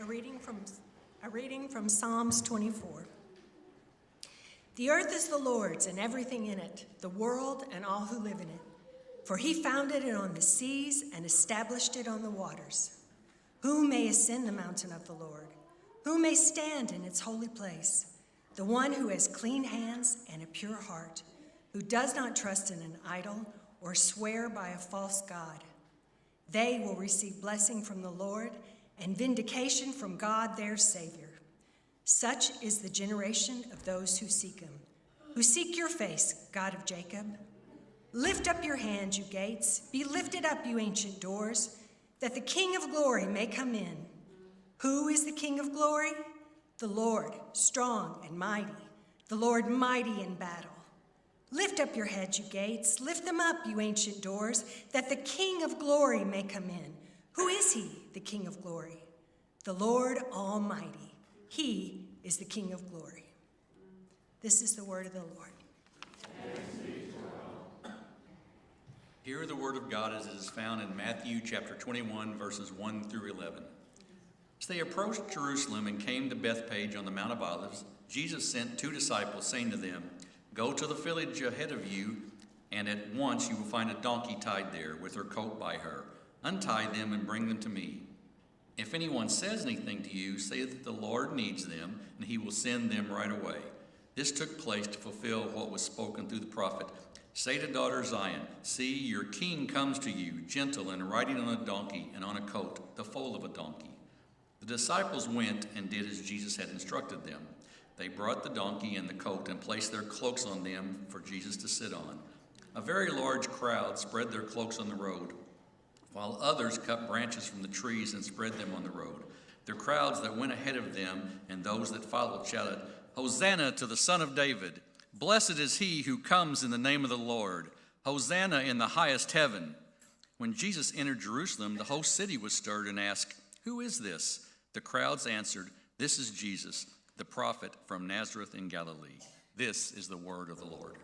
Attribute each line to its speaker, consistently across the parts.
Speaker 1: A reading from Psalms 24. The earth is the Lord's and everything in it, the world and all who live in it. For he founded it on the seas and established it on the waters. Who may ascend the mountain of the Lord? Who may stand in its holy place? The one who has clean hands and a pure heart, who does not trust in an idol or swear by a false god. They will receive blessing from the Lord and vindication from God their Savior. Such is the generation of those who seek him, who seek your face, God of Jacob. Lift up your hands, you gates. Be lifted up, you ancient doors, that the King of glory may come in. Who is the King of glory? The Lord, strong and mighty, the Lord mighty in battle. Lift up your heads, you gates. Lift them up, you ancient doors, that the King of glory may come in. Who is he, the King of glory? The Lord Almighty. He is the King of glory. This is the word of the Lord.
Speaker 2: Hear the word of God as it is found in Matthew chapter 21, verses 1 through 11. As they approached Jerusalem and came to Bethphage on the Mount of Olives, Jesus sent 2 disciples, saying to them, "Go to the village ahead of you, and at once you will find a donkey tied there, with her coat by her. Untie them and bring them to me. If anyone says anything to you, say that the Lord needs them, and he will send them right away." This took place to fulfill what was spoken through the prophet. "Say to daughter Zion, see, your king comes to you, gentle and riding on a donkey and on a coat, the foal of a donkey." The disciples went and did as Jesus had instructed them. They brought the donkey and the coat and placed their cloaks on them for Jesus to sit on. A very large crowd spread their cloaks on the road, while others cut branches from the trees and spread them on the road. The crowds that went ahead of them and those that followed shouted, "Hosanna to the Son of David! Blessed is he who comes in the name of the Lord! Hosanna in the highest heaven!" When Jesus entered Jerusalem, the whole city was stirred and asked, "Who is this?" The crowds answered, "This is Jesus, the prophet from Nazareth in Galilee." This is the word of the Lord.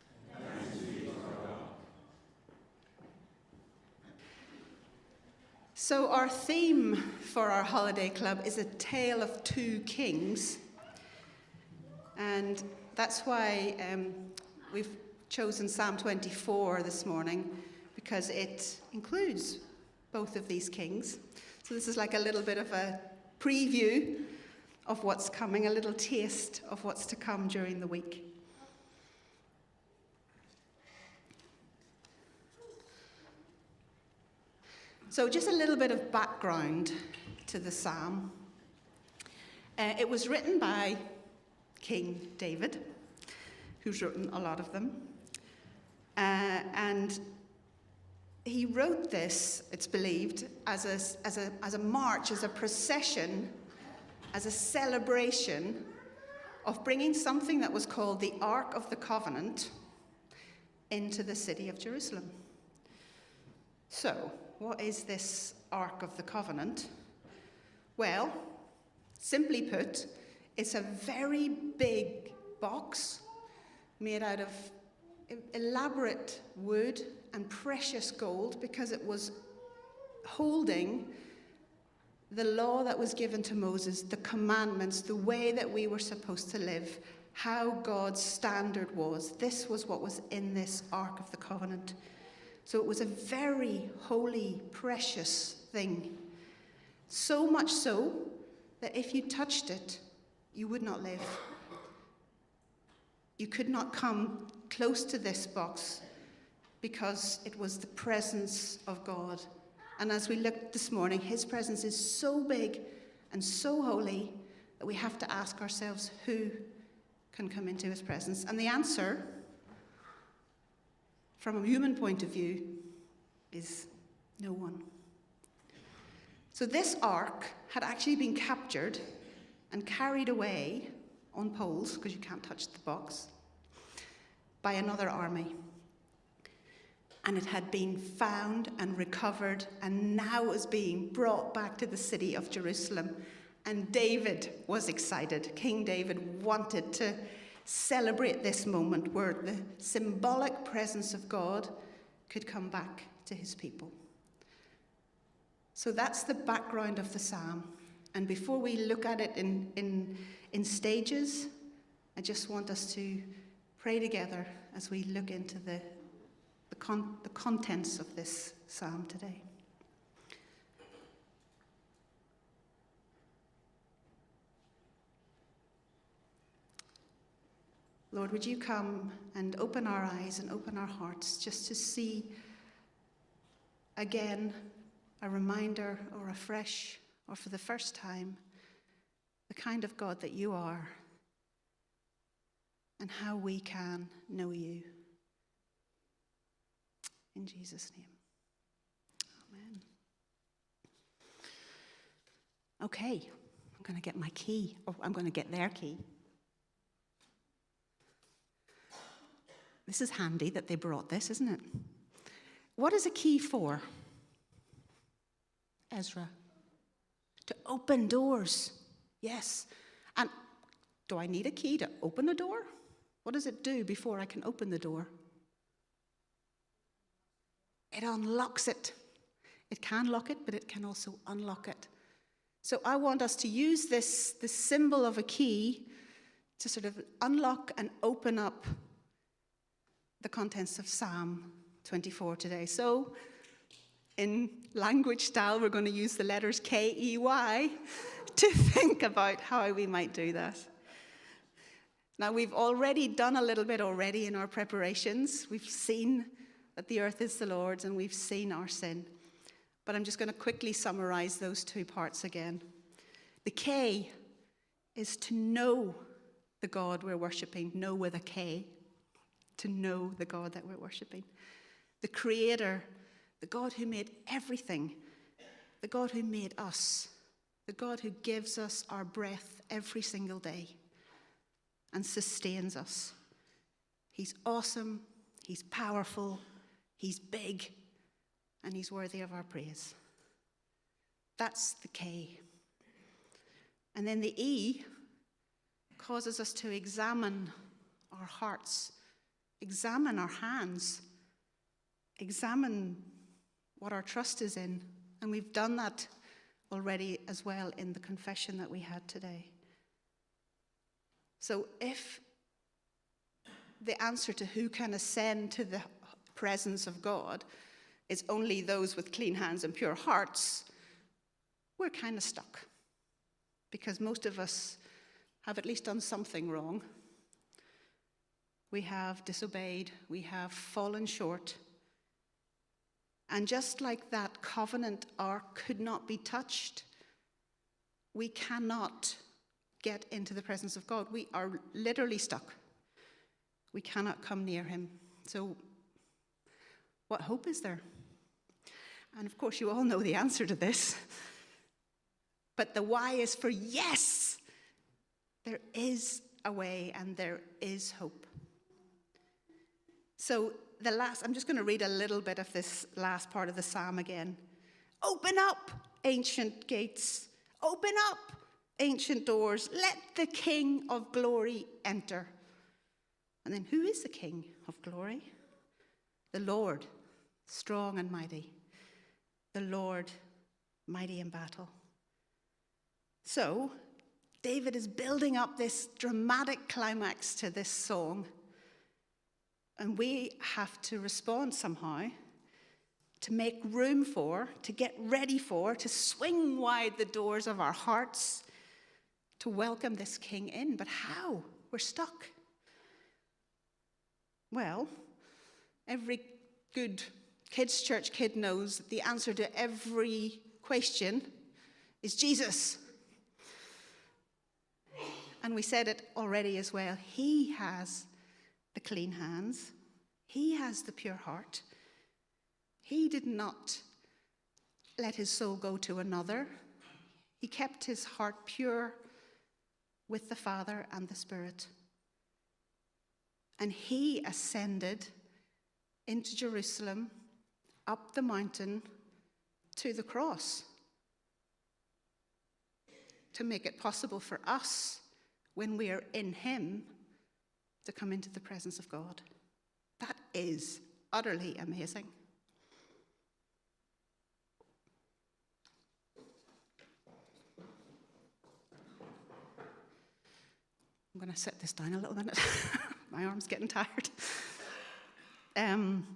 Speaker 3: So our theme for our holiday club is a tale of 2 kings. And that's why we've chosen Psalm 24 this morning, because it includes both of these kings. So this is like a little bit of a preview of what's coming, a little taste of what's to come during the week. So just a little bit of background to the psalm. It was written by King David, who's written a lot of them. And he wrote this, it's believed, as a march, as a procession, as a celebration of bringing something that was called the Ark of the Covenant into the city of Jerusalem. So, what is this Ark of the Covenant? Well, simply put, it's a very big box made out of elaborate wood and precious gold, because it was holding the law that was given to Moses, the commandments, the way that we were supposed to live, how God's standard was. This was what was in this Ark of the Covenant. So it was a very holy, precious thing. So much so that if you touched it, you would not live. You could not come close to this box because it was the presence of God. And as we looked this morning, his presence is so big and so holy that we have to ask ourselves, who can come into his presence? And the answer, from a human point of view, is no one. So this ark had actually been captured and carried away on poles, because you can't touch the box, by another army. And it had been found and recovered, and now was being brought back to the city of Jerusalem. And David was excited. King David wanted to celebrate this moment where the symbolic presence of God could come back to his people. So that's the background of the psalm. And before we look at it in stages, I just want us to pray together as we look into the contents of this psalm today. Lord, would you come and open our eyes and open our hearts just to see again a reminder or afresh or for the first time the kind of God that you are and how we can know you. In Jesus' name. Amen. Okay, I'm going to get my key, or I'm going to get their key. This is handy that they brought this, isn't it? What is a key for? Ezra. To open doors. Yes. And do I need a key to open a door? What does it do before I can open the door? It unlocks it. It can lock it, but it can also unlock it. So I want us to use this symbol of a key to sort of unlock and open up the contents of Psalm 24 today. So in language style, we're going to use the letters K-E-Y to think about how we might do that. Now, we've already done a little bit already in our preparations. We've seen that the earth is the Lord's and we've seen our sin. But I'm just going to quickly summarize those two parts again. The K is to know the God we're worshipping, know with a K, to know the God that we're worshipping. The Creator, the God who made everything, the God who made us, the God who gives us our breath every single day and sustains us. He's awesome, he's powerful, he's big, and he's worthy of our praise. That's the K. And then the E causes us to examine our hearts, examine our hands, examine what our trust is in. And we've done that already as well in the confession that we had today. So if the answer to who can ascend to the presence of God is only those with clean hands and pure hearts, we're kind of stuck. Because most of us have at least done something wrong. We have disobeyed, we have fallen short. And just like that covenant ark could not be touched, we cannot get into the presence of God. We are literally stuck. We cannot come near him. So what hope is there? And of course, you all know the answer to this. But the Y is for yes. There is a way and there is hope. So I'm just going to read a little bit of this last part of the psalm again. Open up, ancient gates. Open up, ancient doors. Let the King of glory enter. And then who is the King of glory? The Lord, strong and mighty. The Lord, mighty in battle. So, David is building up this dramatic climax to this song. And we have to respond somehow, to make room for, to get ready for, to swing wide the doors of our hearts, to welcome this King in. But how? We're stuck. Well, every good kids' church kid knows that the answer to every question is Jesus. And we said it already as well. He has the clean hands. He has the pure heart. He did not let his soul go to another. He kept his heart pure with the Father and the Spirit. And he ascended into Jerusalem, up the mountain to the cross, to make it possible for us, when we are in him, to come into the presence of God. That is utterly amazing. I'm going to set this down a little minute. My arm's getting tired. I'm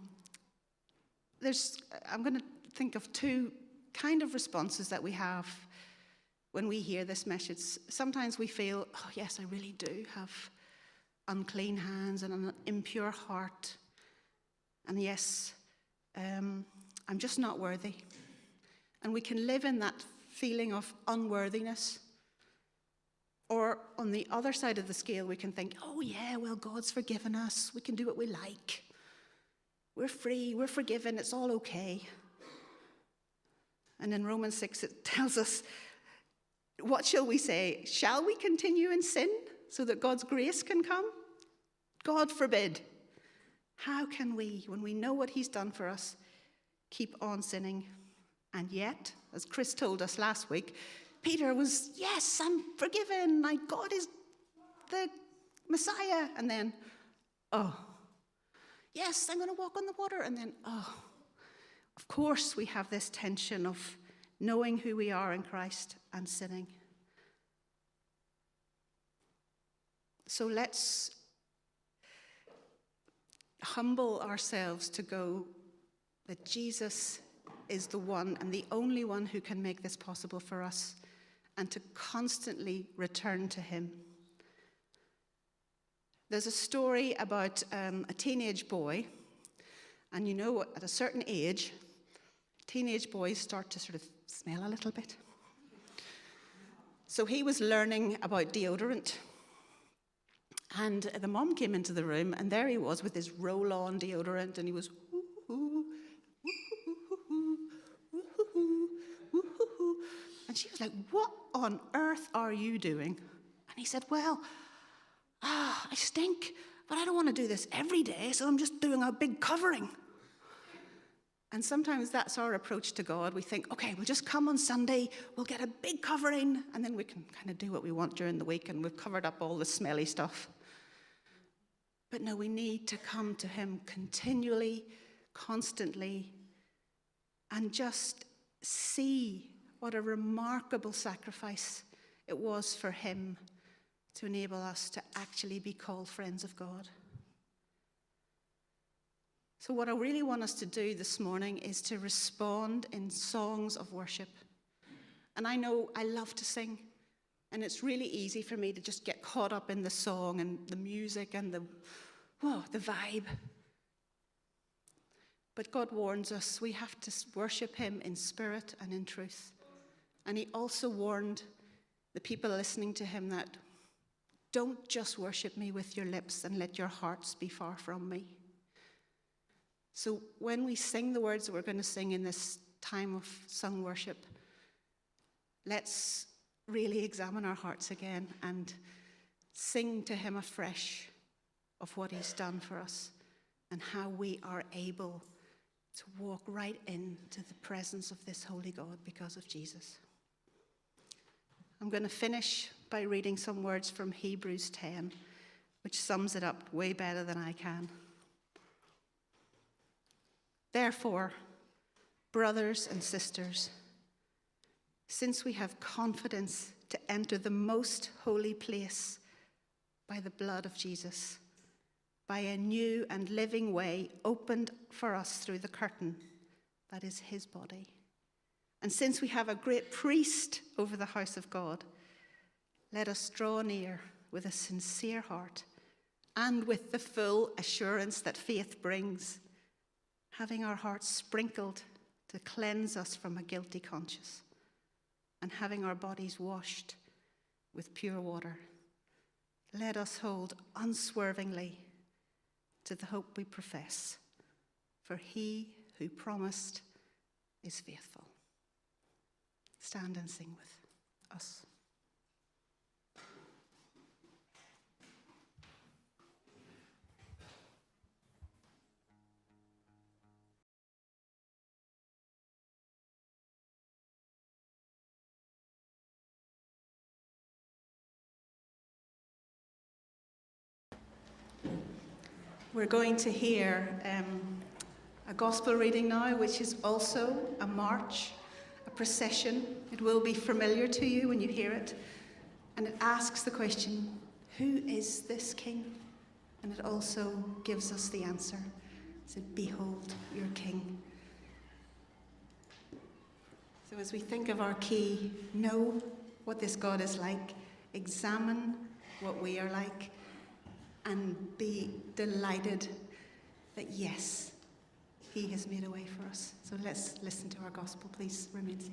Speaker 3: going to think of two kind of responses that we have when we hear this message. Sometimes we feel, oh yes, I really do have unclean hands and an impure heart. And yes, I'm just not worthy. And we can live in that feeling of unworthiness. Or on the other side of the scale, we can think, oh yeah, well, God's forgiven us. We can do what we like. We're free, we're forgiven, it's all okay. And in Romans 6, it tells us, what shall we say? Shall we continue in sin so that God's grace can come? God forbid. How can we, when we know what he's done for us, keep on sinning? And yet, as Chris told us last week, Peter was, yes, I'm forgiven. My God is the Messiah. And then, oh, yes, I'm going to walk on the water. And then, oh, of course we have this tension of knowing who we are in Christ and sinning. So let's humble ourselves to go that Jesus is the one and the only one who can make this possible for us, and to constantly return to him. There's a story about a teenage boy, and you know at a certain age, teenage boys start to sort of smell a little bit. So he was learning about deodorant, and the mom came into the room, and there he was with his roll-on deodorant, and he was and she was like, what on earth are you doing? And he said, well, I stink, but I don't want to do this every day, so I'm just doing a big covering. And sometimes that's our approach to God. We think, okay, we'll just come on Sunday, we'll get a big covering, and then we can kind of do what we want during the week, and we've covered up all the smelly stuff. But no, we need to come to him continually, constantly, and just see what a remarkable sacrifice it was for him to enable us to actually be called friends of God. So what I really want us to do this morning is to respond in songs of worship. And I know I love to sing, and it's really easy for me to just get caught up in the song and the music and the vibe. But God warns us we have to worship him in spirit and in truth. And he also warned the people listening to him that don't just worship me with your lips and let your hearts be far from me. So when we sing the words that we're going to sing in this time of sung worship, let's really examine our hearts again and sing to him afresh of what he's done for us and how we are able to walk right into the presence of this holy God because of Jesus. I'm going to finish by reading some words from Hebrews 10, which sums it up way better than I can. Therefore, brothers and sisters, since we have confidence to enter the most holy place by the blood of Jesus, by a new and living way opened for us through the curtain that is his body. And since we have a great priest over the house of God, let us draw near with a sincere heart and with the full assurance that faith brings, having our hearts sprinkled to cleanse us from a guilty conscience, and having our bodies washed with pure water. Let us hold unswervingly to the hope we profess, for he who promised is faithful. Stand and sing with us. We're going to hear a gospel reading now, which is also a march, a procession. It will be familiar to you when you hear it. And it asks the question, who is this king? And it also gives us the answer. It said, behold your king. So as we think of our key, know what this God is like, examine what we are like, and be delighted that yes, he has made a way for us. So let's listen to our gospel. Please remain seated.